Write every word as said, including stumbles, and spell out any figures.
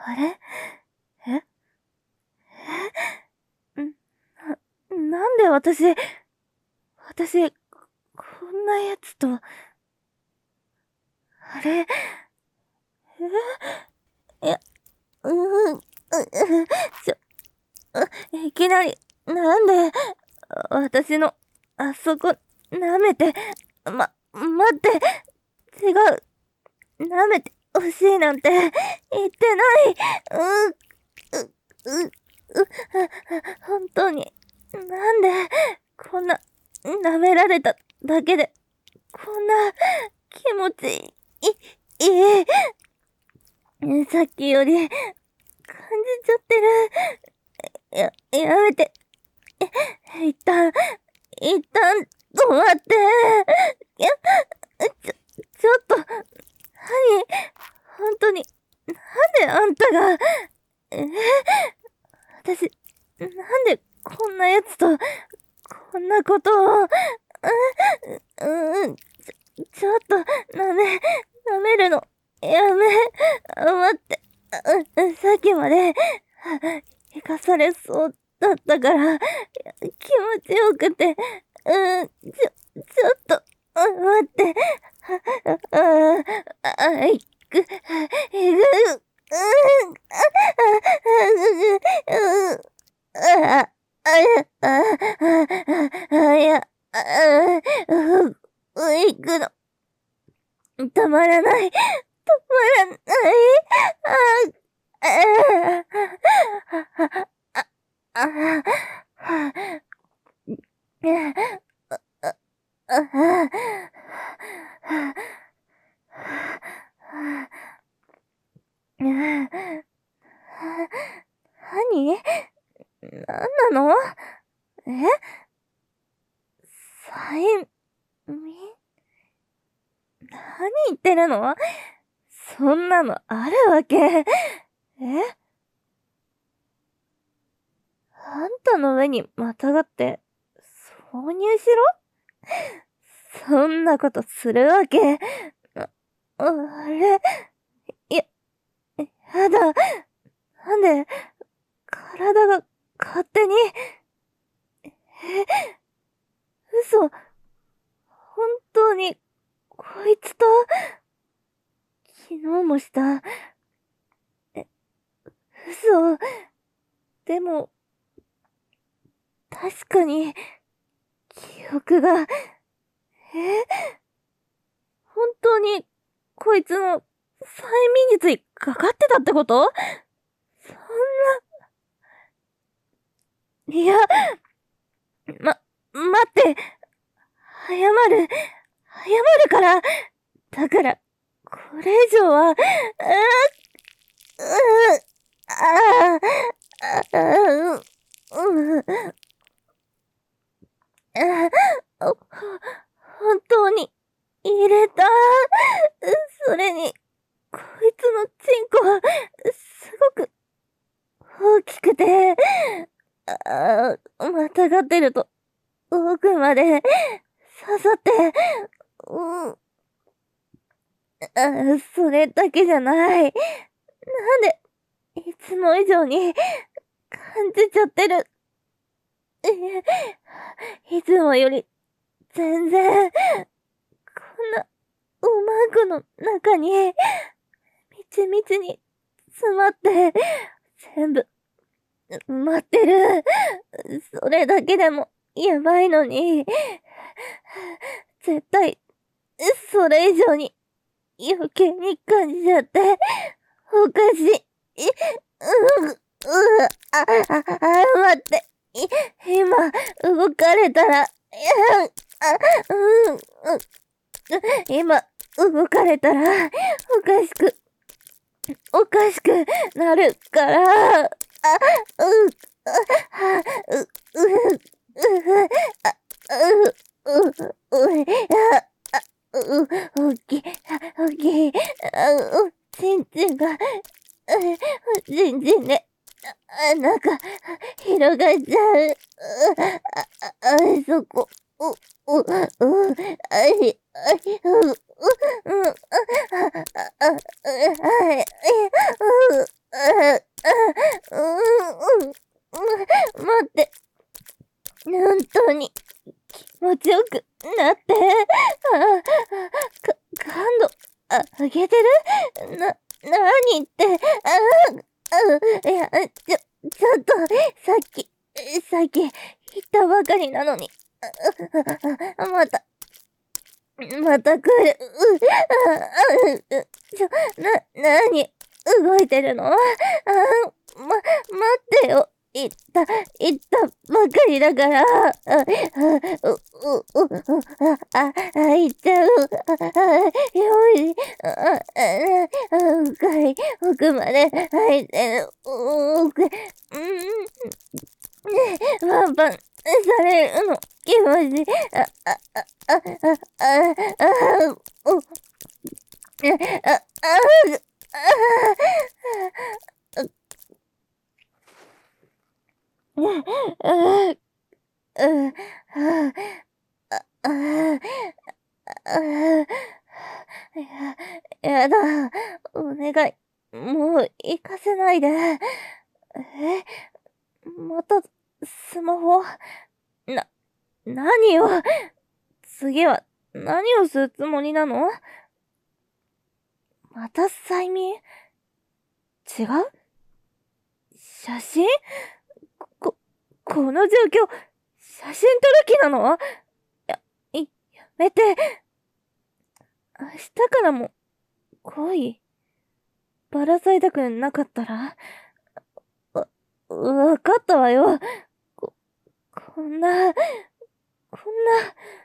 あれええんな、なんで私、私、こんなやつと、あれえいや、うう、う、ちょ、いきなり、なんで、私の、あそこ、舐めて、ま、待って、違う、舐めて欲しいなんて、言ってない、う、う、う、う、本当に、なんで、こんな、舐められただけで、こんな、気持ちいい、いい、さっきより、感じちゃってる。や、やめて。一旦、一旦、止まって。いや、ちょ、ちょっと、何本当に、なんであんたが、え私、なんでこんな奴と、こんなことを、う、うん、ちょ、ちょっと、舐め、舐めるの、やめ、待って、う、さっきまで、生かされそうだったから、気持ちよくて、うん、ちょ、ちょっと、待って、あ、あ、あ、いく、いく、うん、あ、あ、あ、あ、あ、あ、いや、あ、う、う、いくの、止まらない、止まらない、あ、あ、あ、あ、あ、何？何なの？え？催眠？何言ってるの？そんなのあるわけ。え？あんたの上にまたがって、挿入しろ？そんなことするわけ。あ、あれ？いや、やだ。なんで、体が勝手に。え、嘘。本当に、こいつと、昨日もした。え、嘘。でも、確かに、記憶が、え、本当に、こいつの、催眠術にかかってたってこと？そんな、いや、ま、待って、謝る、謝るから、だから、これ以上は、う、う、ああ、あ、う、う、あ、ほ、本当に、入れた。それに、こいつのチンコは、すごく、大きくて、ああ、またがってると、奥まで、刺さって、うん、あ、それだけじゃない。なんで、いつも以上に、感じちゃってる。いつもより、全然、こんな、おまんこの中に、みちみちに、詰まって、全部、埋まってる。それだけでも、やばいのに、絶対、それ以上に、余計に感じちゃって、おかしい。う、う、あ、あ、あ、待って。い、今、動かれたら、いや、あ、うん、うん、今、動かれたら、おかしく、おかしくなるから、あ、う、あ、は、う、う、う、あ、う、う、う、あ、う、おき、おき、あ、う、ちんちんが、ちんちんで、あ、なんか、広がっちゃう。あ、あ、そこ、う、う、う、あい、 う、う、う、あ、あ、あ、あ、はい、う、う、あ、あ、う、う、待って、本当に気持ちよくなって、あ、か、感度、あ、上げてるな、なにって、あ、あ、いや、ちょ、ちょっと、さっき、さっき、言ったばかりなのに、あ、また、また来る、う、あ、あ、う、ちょ、な、なに、動いてるのあ、ま、待ってよ。言った、言ったばかりだから、あ、あ、う、う、う、う、あ、あ、言っちゃう。あ、あ、よい、あ、あ、あ、深い、奥まで入ってる。奥、うん、パンパンされるの気持ちいい。あ、あ、あ、あ、あ、あ、あ、う、あ、あ、あ、あ、あ、うん、ああ、ああ、ああ、や、やだ。お願い。もう行かせないで。え、また、スマホ。な、何よ。次は、何をするつもりなの？また催眠？違う？写真？こ、この状況、写真撮る気なの？や、い、やめて。明日からも、恋？ばらされたくなかったら？わ、わかったわよ。こ、こんな、こんな、